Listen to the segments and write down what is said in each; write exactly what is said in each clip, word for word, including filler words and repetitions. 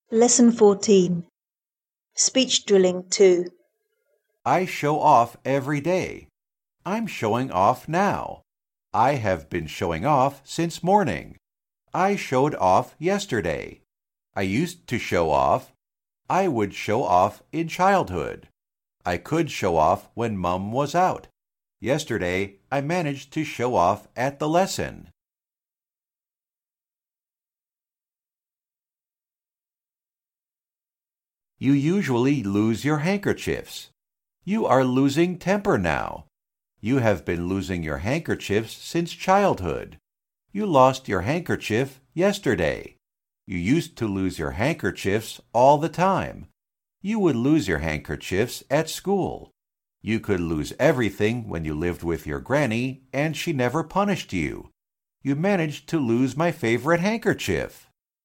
Lesson fourteen. Speech Drilling two. I show off every day. I'm showing off now. I have been showing off since morning. I showed off yesterday. I used to show off. I would show off in childhood. I could show off when Mum was out. Yesterday, I managed to show off at the lesson. You usually lose your handkerchiefs. You are losing temper now. You have been losing your handkerchiefs since childhood. You lost your handkerchief yesterday. You used to lose your handkerchiefs all the time. You would lose your handkerchiefs at school. You could lose everything when you lived with your granny and she never punished you. You managed to lose my favorite handkerchief.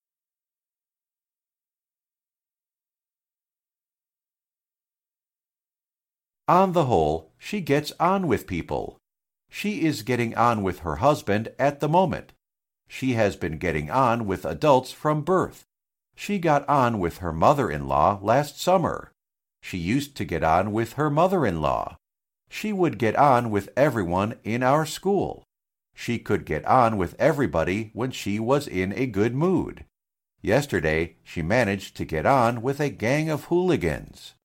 On the whole, she gets on with people. She is getting on with her husband at the moment. She has been getting on with adults from birth. She got on with her mother-in-law last summer. She used to get on with her mother-in-law. She would get on with everyone in our school. She could get on with everybody when she was in a good mood. Yesterday, she managed to get on with a gang of hooligans.